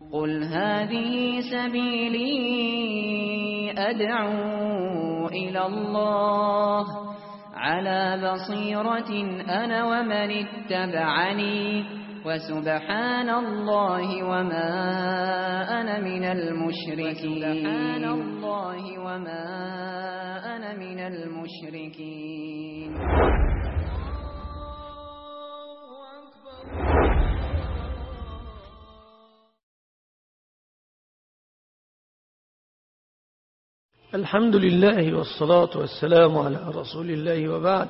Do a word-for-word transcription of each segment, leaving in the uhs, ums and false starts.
قل هذه سبيلي أدعو إلى الله على بصيرة أنا ومن اتبعني وسبحان الله وما أنا من المشركين سبحان الله وما أنا من المشركين. الحمد لله والصلاة والسلام على رسول الله، وبعد.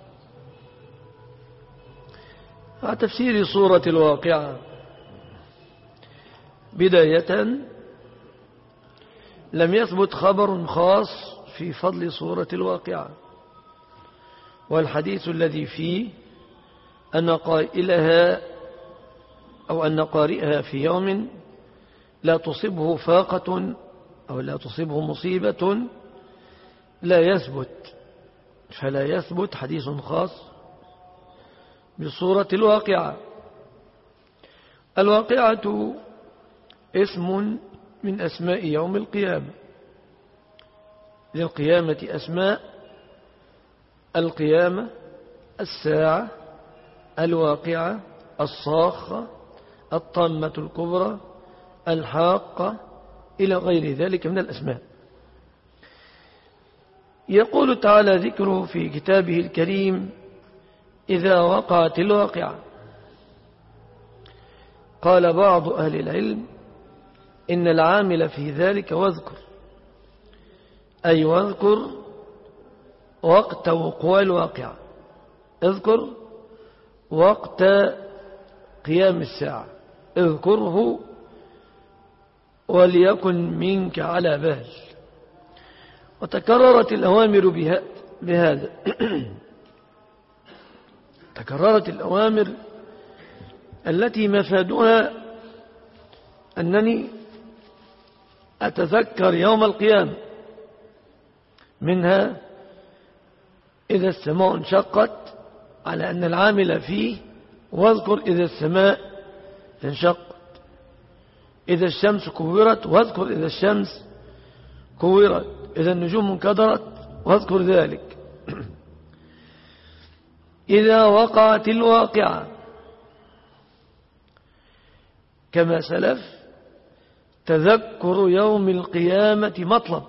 مع تفسير سورة الواقعة، بداية لم يثبت خبر خاص في فضل سورة الواقعة، والحديث الذي فيه أن قائلها أو أن قارئها في يوم لا تصبه فاقة أو لا تصيبه مصيبة لا يثبت، فلا يثبت حديث خاص بسورة الواقعة. الواقعة اسم من أسماء يوم القيامة، للقيامة أسماء: القيامة، الساعة، الواقعة، الصاخة، الطامة الكبرى، الحاقة، إلى غير ذلك من الأسماء. يقول تعالى ذكره في كتابه الكريم: إذا وقعت الواقعة. قال بعض أهل العلم إن العامل في ذلك واذكر، أي واذكر وقت وقوع الواقعة، اذكر وقت قيام الساعة، اذكره وليكن منك على بال. وتكررت الأوامر بهذا تكررت الأوامر التي مفادها أنني أتذكر يوم القيامة، منها إذا السماء انشقت، على أن العامل فيه واذكر إذا السماء انشقت، إذا الشمس كورت واذكر إذا الشمس كورت، إذا النجوم انكدرت واذكر ذلك. إذا وقعت الواقعة، كما سلف، تذكر يوم القيامة مطلب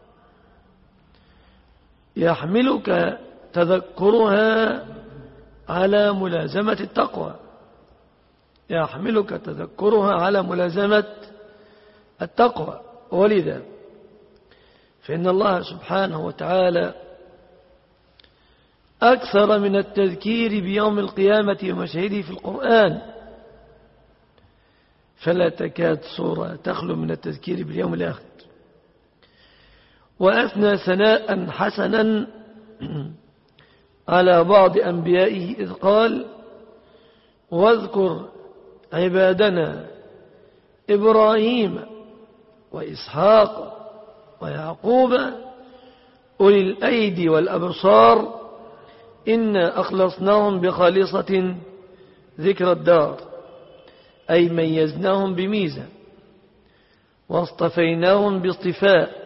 يحملك تذكرها على ملازمة التقوى، يحملك تذكرها على ملازمة التقوى. ولذا فإن الله سبحانه وتعالى أكثر من التذكير بيوم القيامة ومشاهده في القرآن، فلا تكاد سورة تخلو من التذكير باليوم الآخر. وأثنى ثناء حسنا على بعض أنبيائه إذ قال: واذكر عبادنا إبراهيم وإسحاق ويعقوب أولي الأيدي والأبصار إنا أخلصناهم بخالصة ذكر الدار، أي ميزناهم بميزة، واصطفيناهم باصطفاء،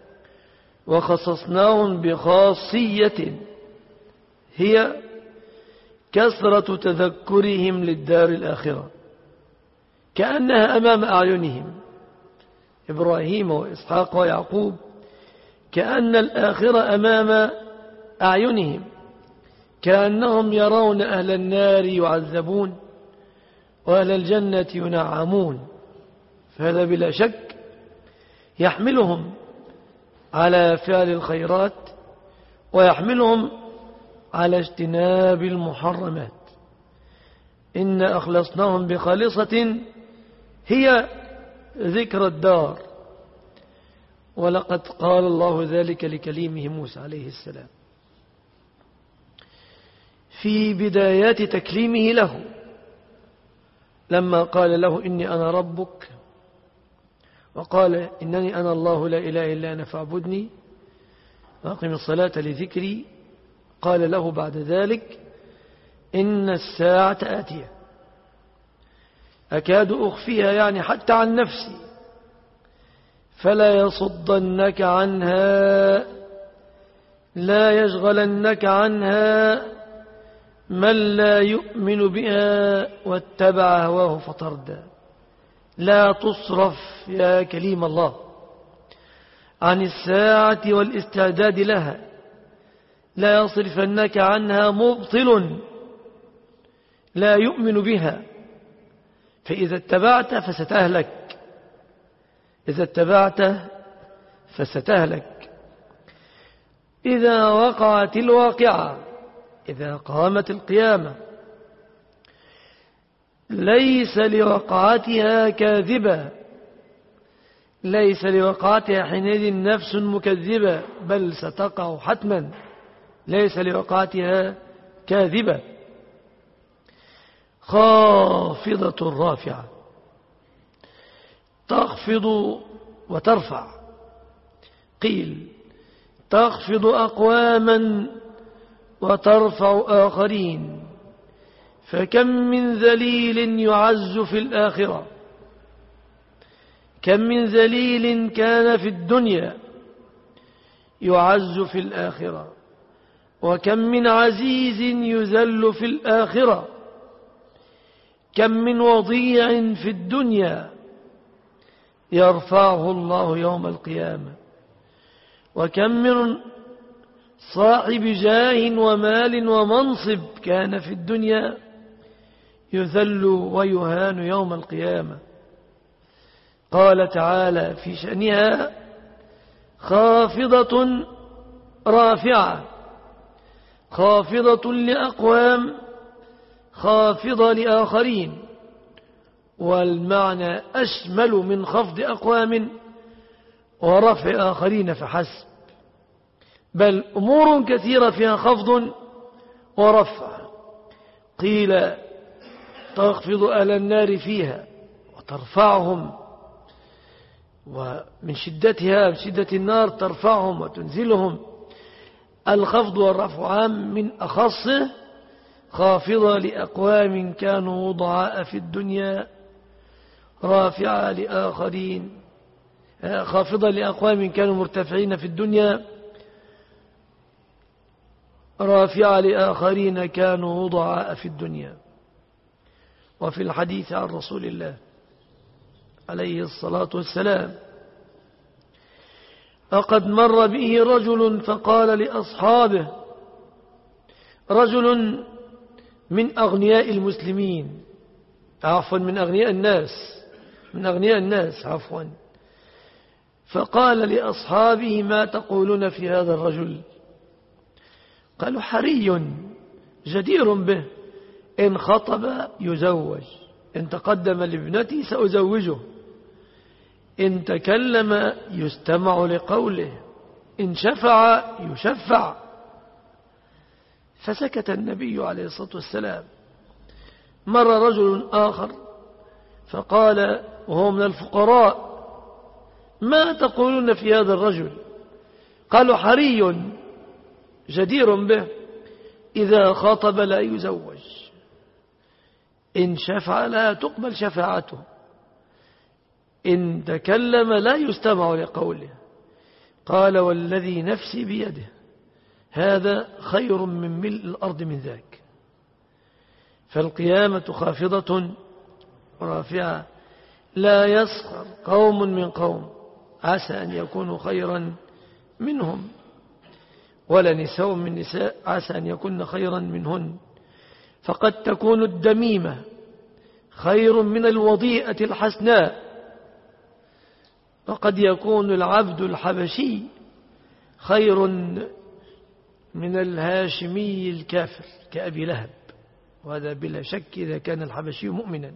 وخصصناهم بخاصية هي كثرة تذكرهم للدار الآخرة، كأنها أمام أعينهم. إبراهيم وإسحاق ويعقوب كأن الآخرة أمام أعينهم، كأنهم يرون أهل النار يعذبون وأهل الجنة ينعمون. فهذا بلا شك يحملهم على فعل الخيرات ويحملهم على اجتناب المحرمات. إن أخلصناهم بخالصة هي ذكر الدار، ولقد قال الله ذلك لكليمه موسى عليه السلام في بدايات تكليمه له، لما قال له: إني أنا ربك، وقال: إنني أنا الله لا إله إلا أنا فاعبدني وأقم الصلاة لذكري. قال له بعد ذلك: إن الساعة آتية. أكاد أخفيها يعني حتى عن نفسي، فلا يصدنك عنها، لا يشغلنك عنها من لا يؤمن بها واتبع هواه فتردى. لا تصرف يا كليم الله عن الساعة والاستعداد لها، لا يصرفنك عنها مبطل لا يؤمن بها، فإذا اتبعت فستهلك، إذا اتبعت فستهلك. إذا وقعت الواقعة، إذا قامت القيامة، ليس لوقعتها كاذبة، ليس لوقعتها حينئذ نفس مكذبة، بل ستقع حتما، ليس لوقعتها كاذبة. خافضة رافعة، تخفض وترفع. قيل تخفض أقواما وترفع آخرين، فكم من ذليل يعز في الآخرة، كم من ذليل كان في الدنيا يعز في الآخرة، وكم من عزيز يذل في الآخرة، كم من وضيع في الدنيا يرفعه الله يوم القيامة، وكم من صاحب جاه ومال ومنصب كان في الدنيا يذل ويهان يوم القيامة. قال تعالى في شأنها خافضة رافعة، خافضة لأقوام، خافضة لآخرين، والمعنى أشمل من خفض أقوام ورفع آخرين فحسب، بل أمور كثيرة فيها خفض ورفع. قيل تخفض أهل النار فيها وترفعهم، ومن شدتها، من شدة النار ترفعهم وتنزلهم. الخفض والرفع عام، من أخصه خافضة لأقوام كانوا ضعاء في الدنيا، رافعة لآخرين، خافضة لأقوام كانوا مرتفعين في الدنيا، رافعة لآخرين كانوا ضعاء في الدنيا. وفي الحديث عن رسول الله عليه الصلاة والسلام لقد مر به رجل فقال لأصحابه، رجل من أغنياء المسلمين، عفوا من أغنياء الناس، من أغنياء الناس عفوا، فقال لأصحابه ما تقولون في هذا الرجل؟ قالوا حري جدير به، إن خطب يزوج، إن تقدم لابنتي سأزوجه، إن تكلم يستمع لقوله، إن شفع يشفع. فسكت النبي عليه الصلاة والسلام. مر رجل آخر فقال وهو من الفقراء ما تقولون في هذا الرجل؟ قالوا حري جدير به، إذا خاطب لا يزوج، إن شفع لا تقبل شفاعته، إن تكلم لا يستمع لقوله. قال والذي نفسي بيده هذا خير من ملء الأرض من ذاك. فالقيامة خافضة رافعة، لا يسخر قوم من قوم عسى أن يكونوا خيرا منهم، ولا نساء من نساء عسى أن يكون خيرا منهن. فقد تكون الدميمة خير من الوضيئة الحسناء، وقد يكون العبد الحبشي خير من الهاشمي الكافر كأبي لهب، وهذا بلا شك إذا كان الحبشي مؤمنا.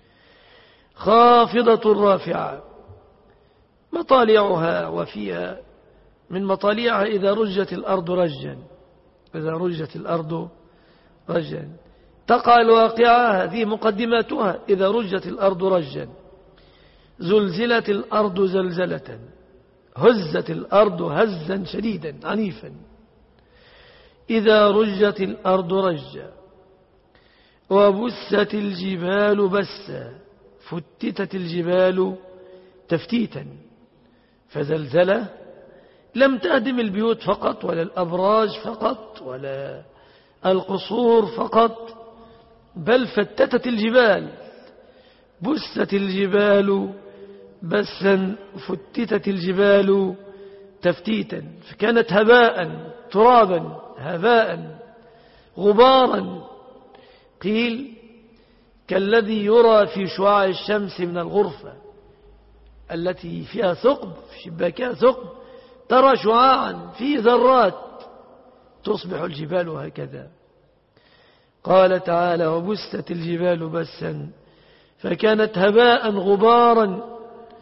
خافضة رافعة، مطالعها وفيها من مطالعها إذا رجت الأرض رجا، إذا رجت الأرض رجا تقع الواقعة، هذه مقدماتها. إذا رجت الأرض رجا، زلزلت الأرض زلزلة، هزت الأرض هزا شديدا عنيفا. إذا رجت الأرض رجا، وبست الجبال بسا، فتتت الجبال تفتيتا. فزلزلة لم تهدم البيوت فقط ولا الأبراج فقط ولا القصور فقط، بل فتتت الجبال. بست الجبال بسا فتتت الجبال تفتيتا، فكانت هباء ترابا هباء غبارا. قيل كالذي يرى في شعاع الشمس من الغرفة التي فيها ثقب، في شباكها ثقب، ترى شعاعا فيه ذرات، تصبح الجبال هكذا. قال تعالى: وبست الجبال بسا فكانت هباء غبارا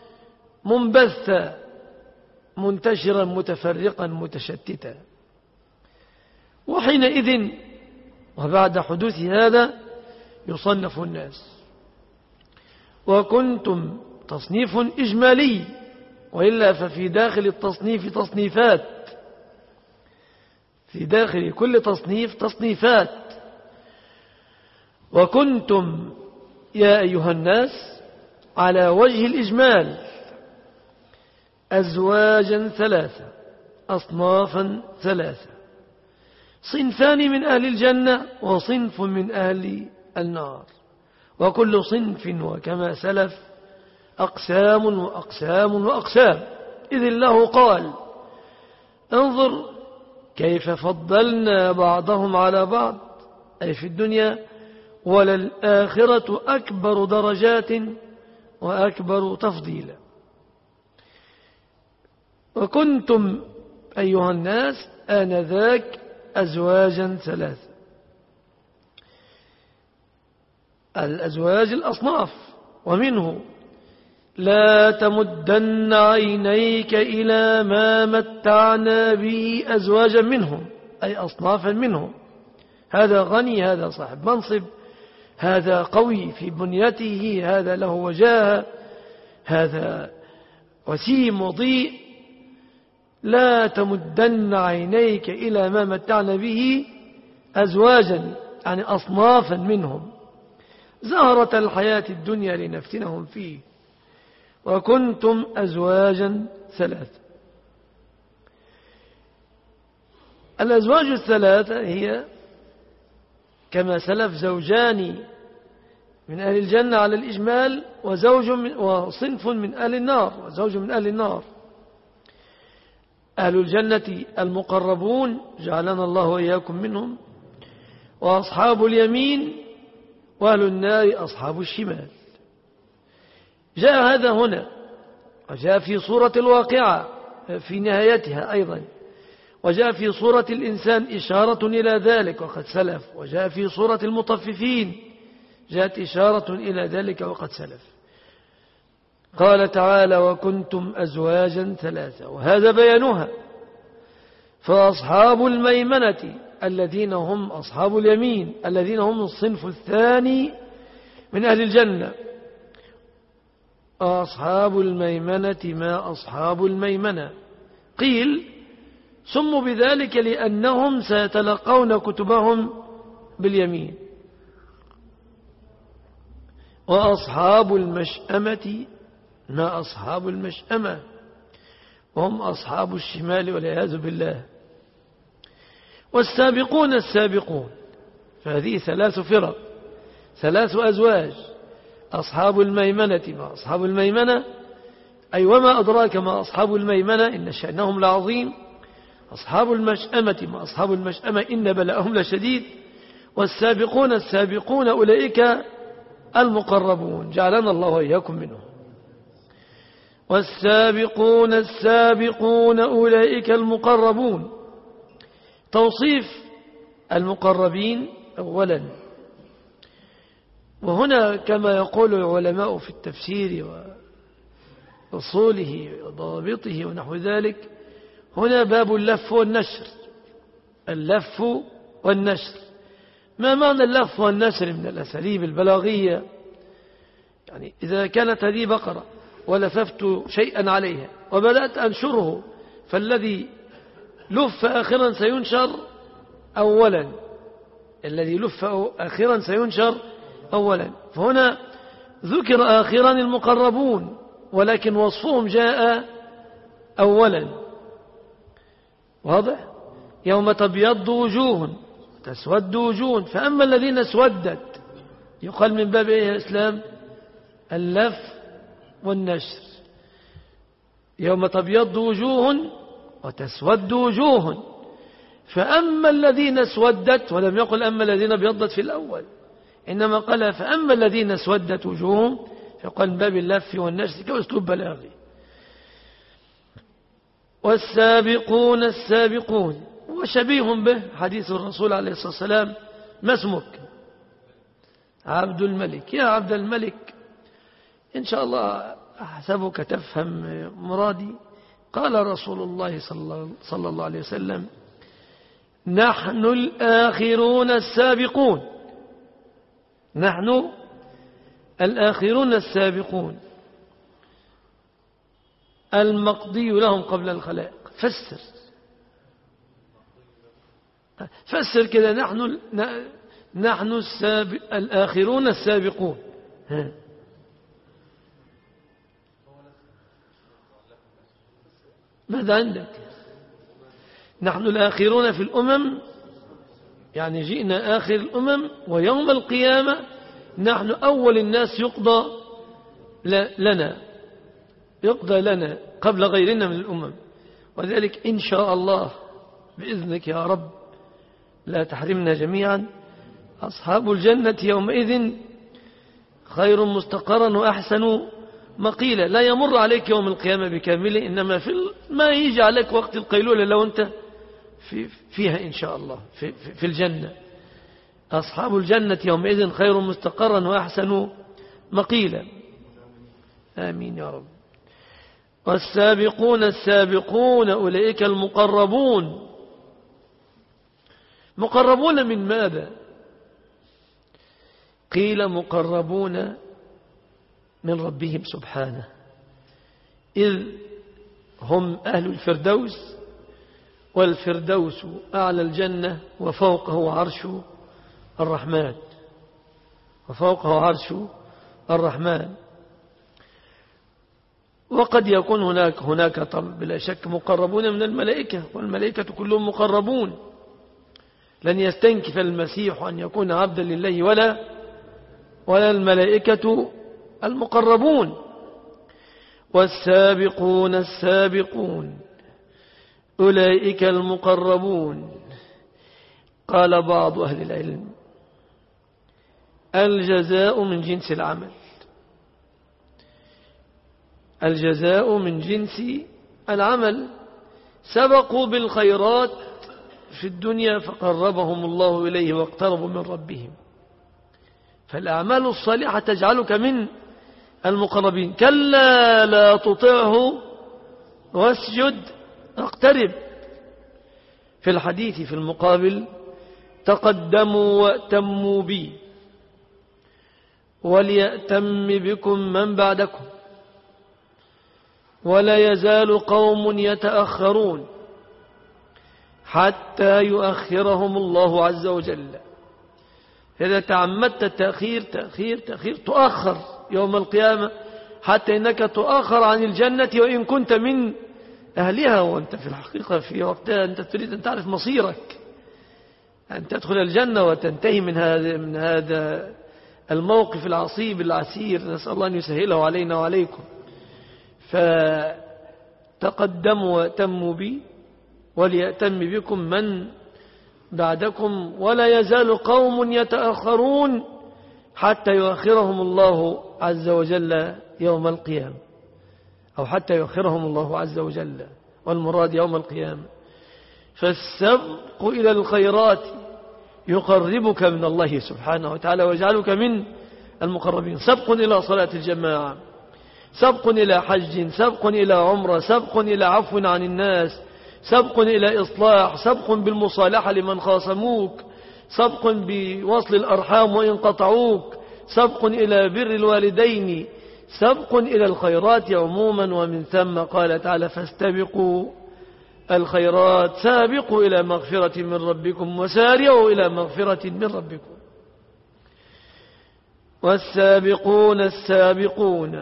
منبثا منتشرا متفرقا متشتتا. وحينئذ وبعد حدوث هذا يصنف الناس. وكنتم تصنيف إجمالي، وإلا ففي داخل التصنيف تصنيفات، في داخل كل تصنيف تصنيفات. وكنتم يا أيها الناس على وجه الإجمال أزواجا ثلاثة، أصنافا ثلاثة، صنفان من أهل الجنة وصنف من أهل النار، وكل صنف وكما سلف أقسام وأقسام وأقسام. إذ الله قال: انظر كيف فضلنا بعضهم على بعض، أي في الدنيا، وللآخرة أكبر درجات وأكبر تفضيلا. وكنتم أيها الناس آنذاك أزواجا ثلاثة. الأزواج الأصناف، ومنه: لا تمدن عينيك إلى ما متعنا به أزواجا منهم، أي أصنافا منهم. هذا غني، هذا صاحب منصب، هذا قوي في بنيته، هذا له وجاهة، هذا وسيم وضيء. لا تمدن عينيك إلى ما متعنا به أزواجا، يعني أصنافا منهم، زهرة الحياة الدنيا لنفتنهم فيه. وكنتم أزواجا ثلاثة. الأزواج الثلاثة هي كما سلف زوجان من أهل الجنة على الإجمال، وزوج من وصنف من أهل النار، وزوج من أهل النار. أهل الجنة المقربون جعلنا الله وإياكم منهم، وأصحاب اليمين، وأهل النار أصحاب الشمال. جاء هذا هنا، وجاء في سورة الواقعة في نهايتها أيضا، وجاء في سورة الإنسان إشارة إلى ذلك وقد سلف، وجاء في سورة المطففين جاءت إشارة إلى ذلك وقد سلف. قال تعالى: وكنتم أزواجا ثلاثة، وهذا بيانها. فأصحاب الميمنة الذين هم أصحاب اليمين، الذين هم الصنف الثاني من أهل الجنة. أصحاب الميمنة ما أصحاب الميمنة؟ قيل سموا بذلك لأنهم سيتلقون كتبهم باليمين. وأصحاب المشأمة ما أصحاب المشأمة؟ وهم أصحاب الشمال والعياذ بالله. والسابقون السابقون، فهذه ثلاث فرق، ثلاث أزواج. أصحاب الميمنة ما أصحاب الميمنة، أي وما أدراك ما أصحاب الميمنة إن شأنهم لعظيم. أصحاب المشأمة ما أصحاب المشأمة إن بلاءهم لشديد. والسابقون السابقون أولئك المقربون، جعلنا الله وإياكم منهم. والسابقون السابقون أولئك المقربون. توصيف المقربين أولا، وهنا كما يقول العلماء في التفسير وأصوله وضوابطه ونحو ذلك، هنا باب اللف والنشر. اللف والنشر، ما معنى اللف والنشر من الأساليب البلاغية؟ يعني إذا كانت هذه بقرة ولففت شيئا عليها وبدأت أنشره، فالذي لف آخرا سينشر أولا، الذي لف آخرا سينشر أولا. فهنا ذكر آخرا المقربون، ولكن وصفهم جاء أولا. واضح؟ يوم تبيض وجوه تسود وجوه، فأما الذين اسودت يقال من باب إيه يا إسلام؟ اللف والنشر. يوم تبيض وجوه وتسود وجوه، فأما الذين اسودت، ولم يقل أما الذين ابيضت في الأول، إنما قال فأما الذين اسودت وجوههم، فقال من باب اللف والنشر كأسلوب بلاغي. والسابقون السابقون، وشبيه به حديث الرسول عليه الصلاة والسلام: ما اسمك؟ عبد الملك. يا عبد الملك، إن شاء الله أحسبك تفهم مرادي. قال رسول الله صلى الله عليه وسلم: نحن الآخرون السابقون، نحن الآخرون السابقون المقضي لهم قبل الخلائق. فسر فسر كده: نحن نحن السابق الآخرون السابقون. ها. ماذا عندك؟ نحن الآخرون في الأمم، يعني جئنا آخر الأمم، ويوم القيامة نحن أول الناس يقضى لنا يقضى لنا قبل غيرنا من الأمم. وذلك إن شاء الله بإذنك يا رب لا تحرمنا جميعا. أصحاب الجنة يومئذ خير مستقرا وأحسن مقيلا. لا يمر عليك يوم القيامة بكامله، إنما في ما يجي عليك وقت القيلولة لو أنت في فيها إن شاء الله في, في, في الجنة. أصحاب الجنة يومئذ خير مستقرا وأحسن مقيلا. آمين يا رب. والسابقون السابقون أولئك المقربون. مقربون من ماذا؟ قيل مقربون من ربهم سبحانه، إذ هم أهل الفردوس، والفردوس أعلى الجنة، وفوقه عرش الرحمن وفوقه عرش الرحمن. وقد يكون هناك هناك طلب بلا شك مقربون من الملائكة، والملائكة كلهم مقربون. لن يستنكف المسيح أن يكون عبدا لله ولا ولا الملائكة المقربون. والسابقون السابقون أولئك المقربون. قال بعض أهل العلم: الجزاء من جنس العمل، الجزاء من جنس العمل. سبقوا بالخيرات في الدنيا فقربهم الله إليه واقتربوا من ربهم. فالأعمال الصالحة تجعلك من المقربين. كلا لا تطعه واسجد واقترب. في الحديث في المقابل: تقدموا وأتموا بي وليأتم بكم من بعدكم ولا يزال قوم يتأخرون حتى يؤخرهم الله عز وجل. إذا تعمدت التأخير تأخير تأخير تؤخر يوم القيامة، حتى إنك تؤخر عن الجنة وإن كنت من أهلها، وأنت في الحقيقة في وقتها أنت تريد أن تعرف مصيرك، أن تدخل الجنة وتنتهي من هذا من هذا الموقف العصيب العسير. نسأل الله أن يسهله علينا وعليكم. فتقدموا وأتموا بي وليأتم بكم من بعدكم ولا يزال قوم يتأخرون حتى يؤخرهم الله عز وجل يوم القيامة، أو حتى يؤخرهم الله عز وجل، والمراد يوم القيامة. فالسبق إلى الخيرات يقربك من الله سبحانه وتعالى ويجعلك من المقربين. سبق إلى صلاة الجماعة، سبق إلى حج، سبق إلى عمرة، سبق إلى عفو عن الناس، سبق إلى إصلاح، سبق بالمصالحة لمن خاصموك، سبق بوصل الأرحام وإن قطعوك، سبق إلى بر الوالدين، سبق إلى الخيرات عموما. ومن ثم قال تعالى: فاستبقوا الخيرات، سابقوا إلى مغفرة من ربكم وسارعوا إلى مغفرة من ربكم. والسابقون السابقون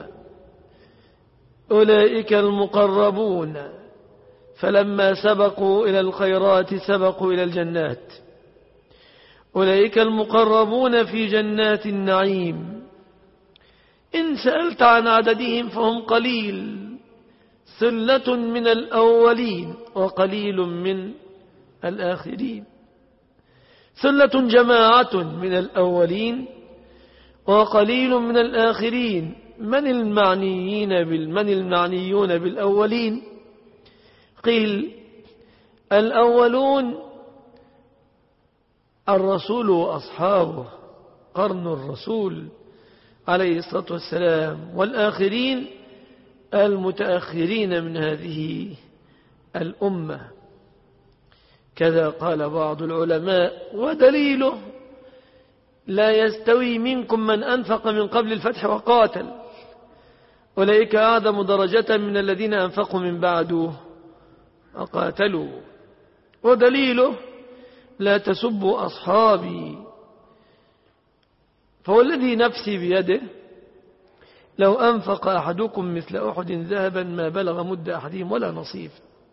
أولئك المقربون فلما سبقوا إلى الخيرات سبقوا إلى الجنات أولئك المقربون في جنات النعيم إن سألت عن عددهم فهم قليل ثلة من الأولين وقليل من الآخرين ثلة جماعة من الأولين وقليل من الآخرين من المعنيين بالمن المعنيون بالأولين قيل الأولون الرسول وأصحابه قرن الرسول عليه الصلاة والسلام والآخرين المتأخرين من هذه الأمة كذا قال بعض العلماء ودليله لا يستوي منكم من أنفق من قبل الفتح وقاتل أولئك أعظم درجة من الذين أنفقوا من بعده وقاتلوا ودليله لا تسبوا أصحابي فوالذي نفسي بيده لو أنفق أحدكم مثل أحد ذهبا ما بلغ مد أحدهم ولا نصيف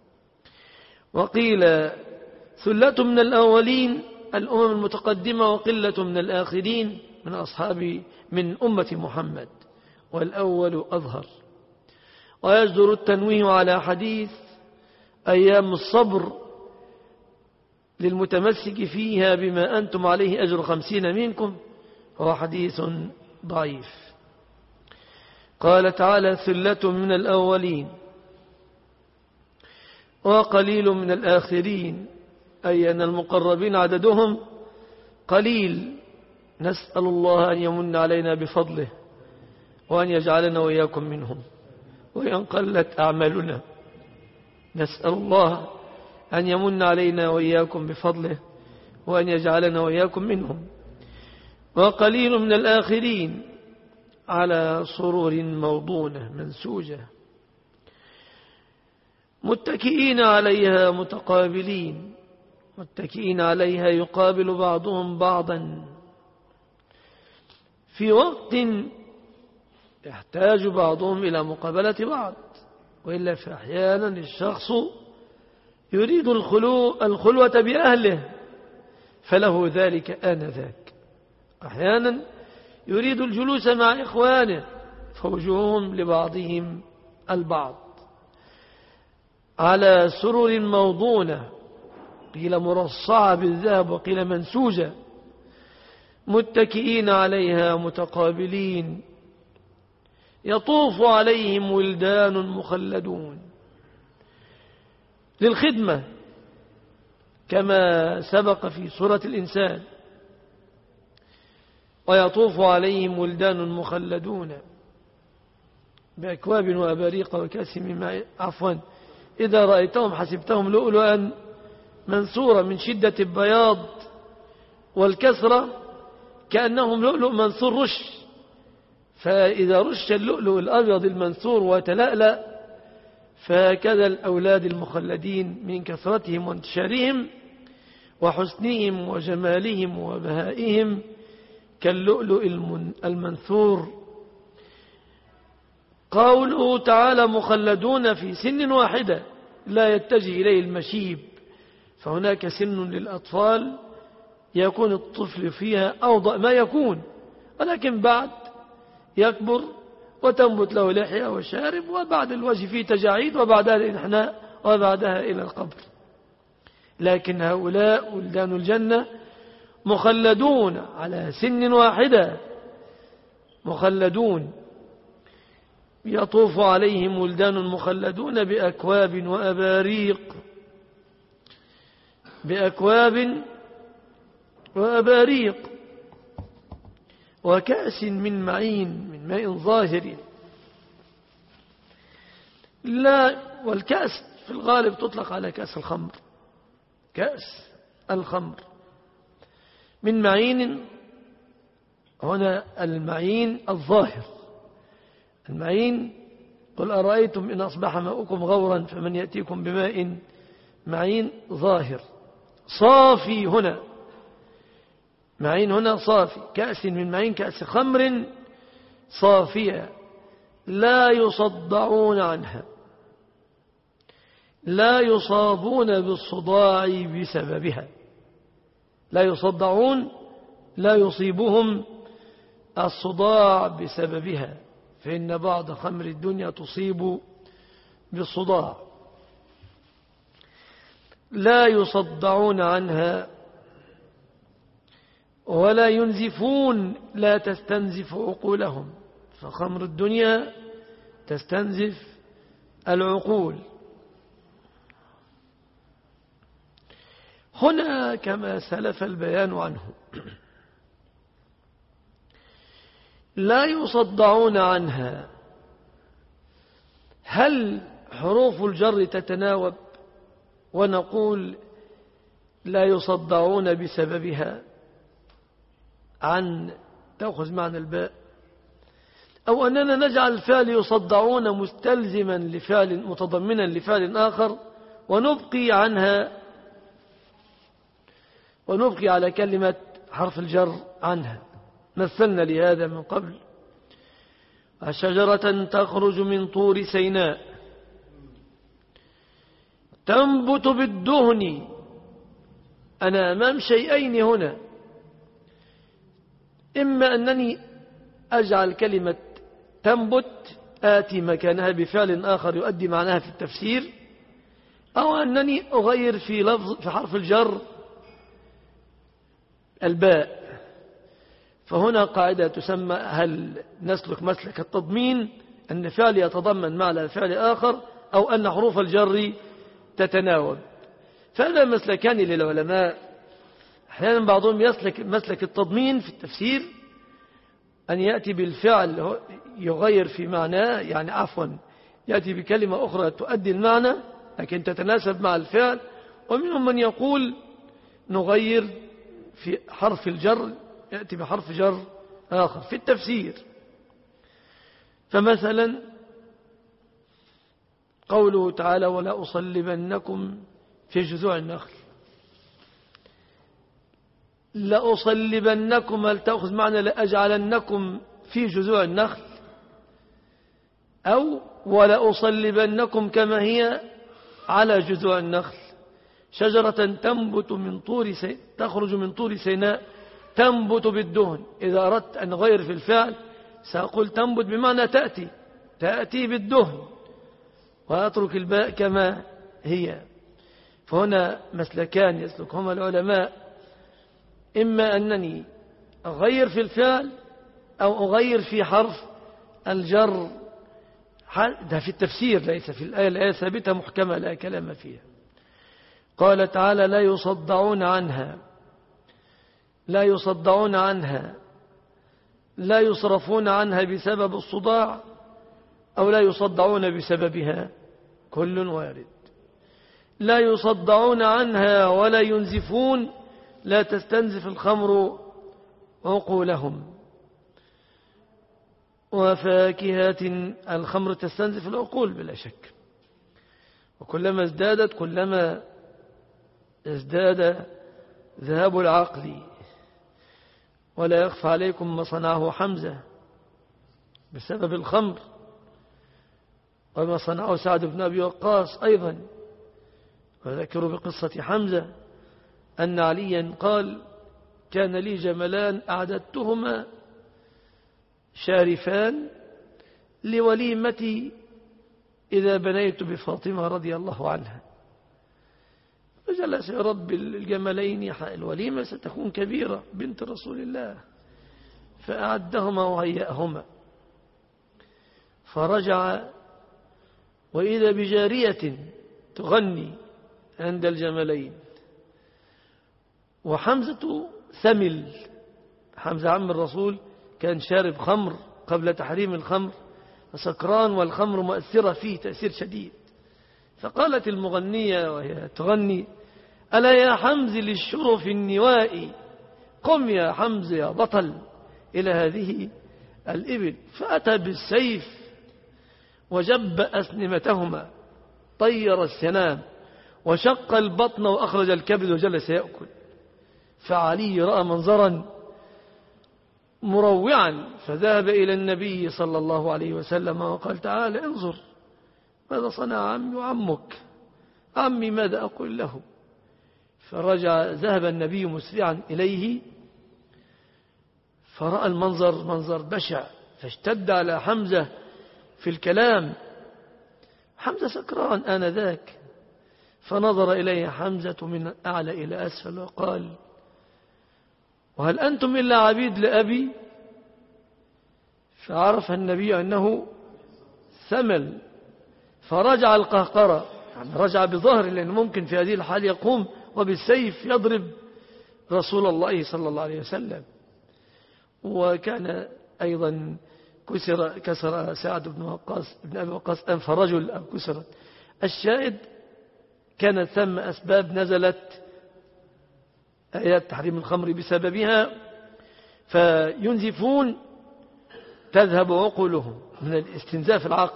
وقيل ثلة من الأولين الأمم المتقدمة وقلة من الآخرين من أصحاب من أمة محمد والأول أظهر ويجدر التنويه على حديث أيام الصبر للمتمسك فيها بما أنتم عليه أجر خمسين منكم هو حديث ضعيف قال تعالى ثلة من الأولين وقليل من الآخرين أي أن المقربين عددهم قليل نسأل الله أن يمن علينا بفضله وأن يجعلنا وإياكم منهم وإن قلت أعمالنا نسأل الله أن يمن علينا وإياكم بفضله وأن يجعلنا وإياكم منهم وقليل من الآخرين على سرور موضونة منسوجة متكئين عليها متقابلين متكئين عليها يقابل بعضهم بعضا في وقت يحتاج بعضهم إلى مقابلة بعض وإلا فأحيانا الشخص يريد الخلو الخلوة بأهله فله ذلك آنذاك أحيانا يريد الجلوس مع إخوانه فوجوههم لبعضهم البعض على سرر موضونة قيل مرصعة بالذهب وقيل منسوجة متكئين عليها متقابلين يطوف عليهم ولدان مخلدون للخدمة كما سبق في سورة الإنسان ويطوف عليهم ولدان مخلدون بأكواب وأباريق وكأس من ماء عفوا إذا رأيتهم حسبتهم لؤلؤا منثورا من شدة البياض والكسرة كأنهم لؤلؤ منثور رش فإذا رش اللؤلؤ الأبيض المنثور وتلألأ فهكذا الأولاد المخلدين من كثرتهم وانتشارهم وحسنهم وجمالهم وبهائهم كاللؤلؤ المنثور قوله تعالى مخلدون في سن واحدة لا يتجه إليه المشيب فهناك سن للأطفال يكون الطفل فيها أوضأ ما يكون ولكن بعد يكبر وتنبت له لحية وشارب وبعد الوجه فيه تجاعيد وبعدها الإنحناء وبعدها إلى القبر لكن هؤلاء ولدان الجنة مخلدون على سن واحدة مخلدون يطوف عليهم ولدان مخلدون بأكواب وأباريق بأكواب وأباريق وكأس من معين من ماء ظاهر لا والكأس في الغالب تطلق على كأس الخمر كأس الخمر من معين هنا المعين الظاهر المعين قل أرأيتم إن أصبح ماؤكم غورا فمن يأتيكم بماء معين ظاهر صافي هنا معين هنا صافي، كأس من معين كأس خمر صافية لا يصدعون عنها، لا يصابون بالصداع بسببها، لا يصدعون، لا يصيبهم الصداع بسببها، فإن بعض خمر الدنيا تصيب بالصداع. لا يصدعون عنها ولا ينزفون، لا تستنزف عقولهم، فخمر الدنيا تستنزف العقول. هنا كما سلف البيان عنه لا يصدعون عنها، هل حروف الجر تتناوب ونقول لا يصدعون بسببها عن تأخذ معنى الباء، أو أننا نجعل الفعل يصدعون مستلزما لفعل متضمنا لفعل آخر ونبقي عنها ونبقي على كلمة حرف الجر عنها. مثلنا لهذا من قبل: شجرة تخرج من طور سيناء تنبت بالدهن. أنا أمام شيئين هنا، إما أنني أجعل كلمة تنبت آتي مكانها بفعل آخر يؤدي معناها في التفسير، أو أنني أغير في لفظ في حرف الجر الباء. فهنا قاعدة تسمى: هل نسلك مسلك التضمين أن فعل يتضمن معنى فعل آخر، أو أن حروف الجر تتناوب؟ فهذا مسلكان للعلماء. أحيانا بعضهم يسلك مسلك التضمين في التفسير، أن يأتي بالفعل يغير في معناه، يعني عفوا يأتي بكلمة أخرى تؤدي المعنى لكن تتناسب مع الفعل. ومنهم من يقول نغير في حرف الجر، يأتي بحرف جر آخر في التفسير. فمثلا قوله تعالى: ولا أصلبنكم في جذوع النخل. لأصلبنكم هل تأخذ معنى لأجعلنكم في جذوع النخل، أو ولأصلبنكم كما هي على جذوع النخل. شجرة تنبت من طور سي... تخرج من طور سيناء تنبت بالدهن. إذا أردت أن أغير في الفعل سأقول تنبت بمعنى تأتي تأتي بالدهن، وأترك الباء كما هي. فهنا مسلكان يسلكهما العلماء: إما أنني أغير في الفعل أو أغير في حرف الجر. ده في التفسير، ليس في الآية. الآية ثابتة محكمة لا كلام فيها. قال تعالى: لا يصدعون عنها، لا يصدعون عنها، لا يصرفون عنها بسبب الصداع، أو لا يصدعون بسببها، كل وارد. لا يصدعون عنها ولا ينزفون، لا تستنزف الخمر عقولهم. وفاكهات، الخمر تستنزف العقول بلا شك، وكلما ازدادت كلما ازداد ذهاب العقل. ولا يخفى عليكم ما صنعه حمزة بسبب الخمر، وما صنعه سعد بن أبي وقاص أيضا. وذكروا بقصة حمزة أن عليا قال: كان لي جملان أعددتهما شارفان لوليمتي إذا بنيت بفاطمة رضي الله عنها. فجلس يربي الجملين، الوليمة ستكون كبيرة، بنت رسول الله، فأعدهما وهيأهما. فرجع وإذا بجارية تغني عند الجملين، وحمزة ثمل. حمزة عم الرسول كان شارب خمر قبل تحريم الخمر، فسكران، والخمر مؤثرة فيه تأثير شديد. فقالت المغنية وهي تغني: ألا يا حمز للشرف النوائي، قم يا حمز يا بطل إلى هذه الإبل. فأتى بالسيف وجب أسنمتهما، طير السنام وشق البطن وأخرج الكبد وجلس يأكل. فعلي رأى منظرا مروعا فذهب إلى النبي صلى الله عليه وسلم وقال تعالى انظر ماذا صنع عمي وعمك. عمي ماذا أقول له؟ فرجع ذهب النبي مسرعا إليه فرأى المنظر منظر بشع فاشتد على حمزة في الكلام. حمزة سكران آنذاك فنظر إليه حمزة من أعلى إلى أسفل وقال وهل أنتم إلا عبيد لأبي؟ فعرف النبي أنه ثمل فرجع القهقرة، يعني رجع بظهر، لأنه ممكن في هذه الحال يقوم وبالسيف يضرب رسول الله صلى الله عليه وسلم. وكان أيضا كسر كسر سعد بن وقاص بن أبي وقاص أنف رجل أو كسرت. الشاهد كانت ثم أسباب نزلت آيات تحريم الخمر بسببها فينزفون تذهب عقولهم من الاستنزاف العقل.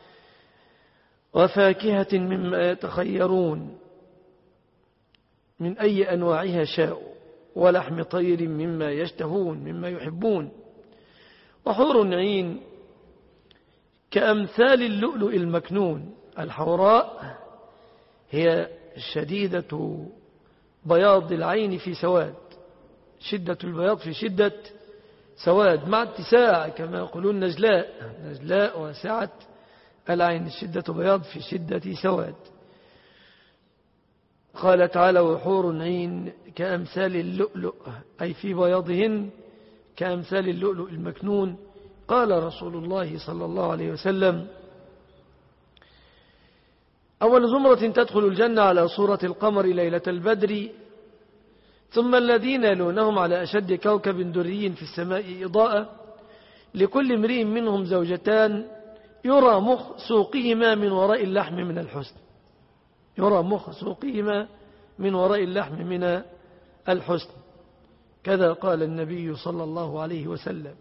وفاكهة مما يتخيرون من أي أنواعها شاءوا ولحم طير مما يشتهون مما يحبون وحور عين كأمثال اللؤلؤ المكنون. الحوراء هي شديدة بياض العين في سواد، شدة البياض في شدة سواد مع اتساع كما يقولون نجلاء نجلاء وسعة العين، شدة بياض في شدة سواد. قال تعالى وحور عين كأمثال اللؤلؤ أي في بياضهن كأمثال اللؤلؤ المكنون. قال رسول الله صلى الله عليه وسلم أول زمرة تدخل الجنة على صورة القمر ليلة البدر ثم الذين يلونهم على أشد كوكب دري في السماء إضاءة لكل امرئ منهم زوجتان يرى مخ سوقهما من وراء اللحم من الحسن. يرى مخ سوقهما من وراء اللحم من الحسن كذا قال النبي صلى الله عليه وسلم.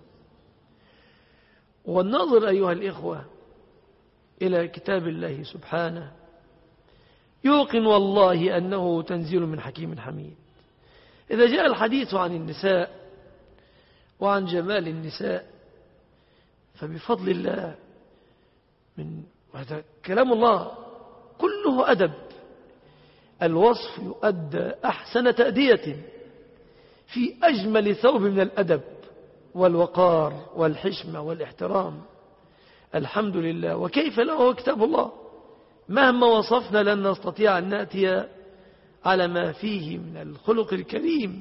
والنظر أيها الإخوة إلى كتاب الله سبحانه يوقن والله أنه تنزيل من حكيم حميد. إذا جاء الحديث عن النساء وعن جمال النساء فبفضل الله من هذا كلام الله كله أدب. الوصف يؤدى أحسن تأدية في أجمل ثوب من الأدب والوقار والحشمة والاحترام. الحمد لله. وكيف لا هو كتاب الله مهما وصفنا لن نستطيع أن نأتي على ما فيه من الخلق الكريم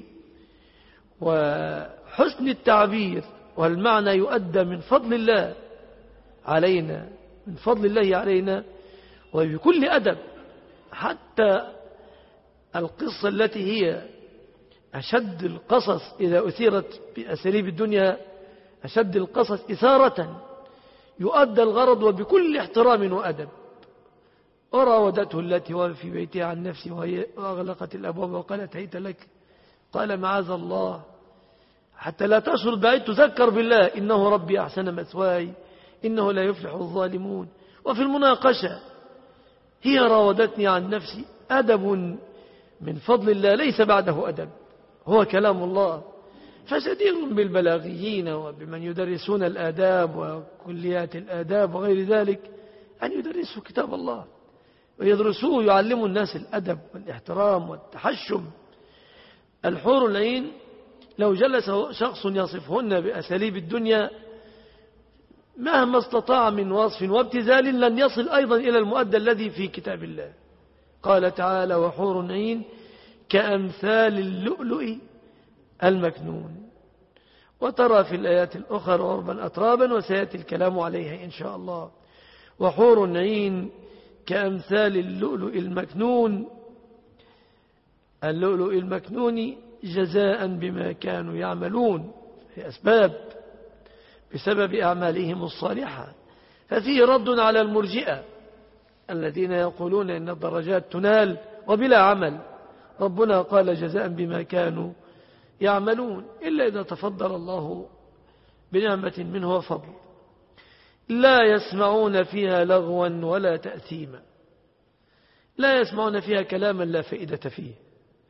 وحسن التعبير والمعنى يؤدى من فضل الله علينا من فضل الله علينا وبكل أدب. حتى القصة التي هي أشد القصص إذا أثيرت بأساليب الدنيا أشد القصص إثارة يؤدى الغرض وبكل احترام وأدب. وراودته التي هو في بيتها عن نفسه وهي أغلقت الأبواب وقالت هيت لك قال معاذ الله حتى لا تشعر بعيد تذكر بالله إنه ربي أحسن مثواي إنه لا يفلح الظالمون. وفي المناقشة هي راودتني عن نفسي أدب من فضل الله ليس بعده أدب هو كلام الله. فجدير بالبلاغيين وبمن يدرسون الآداب وكليات الآداب وغير ذلك أن يدرسوا كتاب الله ويدرسوه يعلموا الناس الأدب والاحترام والتحشم. الحور العين لو جلس شخص يصفهن بأساليب الدنيا مهما استطاع من وصف وابتذال لن يصل أيضا إلى المؤدى الذي في كتاب الله. قال تعالى وحور عين كأمثال اللؤلؤ المكنون. وترى في الآيات الأخرى عربا أترابا وسيأتي الكلام عليها إن شاء الله. وحور عين كأمثال اللؤلؤ المكنون. اللؤلؤ المكنون جزاء بما كانوا يعملون في أسباب بسبب أعمالهم الصالحة. ففيه رد على المرجئة الذين يقولون إن الدرجات تنال وبلا عمل. ربنا قال جزاء بما كانوا يعملون إلا إذا تفضل الله بنعمة منه وفضل. لا يسمعون فيها لغوا ولا تأثيما. لا يسمعون فيها كلاما لا فائدة فيه.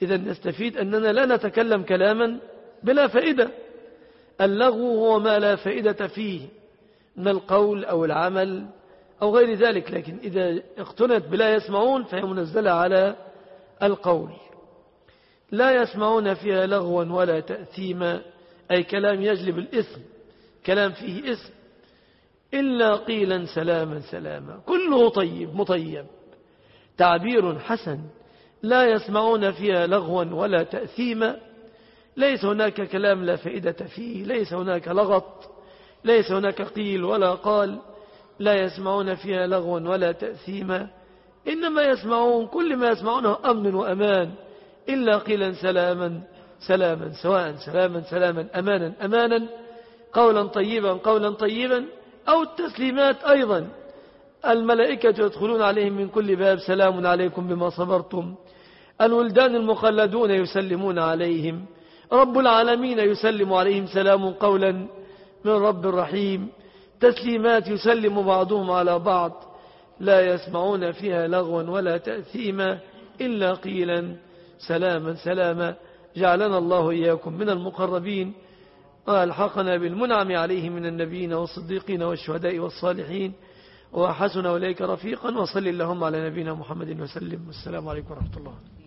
إذا نستفيد أننا لا نتكلم كلاما بلا فائدة. اللغو هو ما لا فائدة فيه من القول أو العمل أو غير ذلك، لكن إذا اقتنت بلا يسمعون فهي منزلة على القول. لا يسمعون فيها لغوا ولا تأثيما، أي كلام يجلب الإثم، كلام فيه إثم، إلا قيلا سلاما سلاما، كله طيب مطيب، تعبير حسن. لا يسمعون فيها لغوا ولا تأثيما، ليس هناك كلام لا فائدة فيه، ليس هناك لغط، ليس هناك قيل ولا قال. لا يسمعون فيها لغوا ولا تأثيما، إنما يسمعون كل ما يسمعونه أمن وأمان، إلا قيلا سلاما سلاما، سواء سلاما سلاما، أمانا أمانا، قولا طيبا قولا طيبا، أو التسليمات أيضا. الملائكة يدخلون عليهم من كل باب، سلام عليكم بما صبرتم. الولدان المخلدون يسلمون عليهم، رب العالمين يسلم عليهم، سلام قولا من رب رحيم. تسليمات يسلم بعضهم على بعض. لا يسمعون فيها لغوا ولا تأثيما، إلا قيلا سلاما سلاما. جعلنا الله إياكم من المقربين، وألحقنا بالمنعم عليهم من النبيين والصديقين والشهداء والصالحين، وحسن أولئك رفيقا. وصل اللهم على نبينا محمد وسلم. والسلام عليكم ورحمة الله.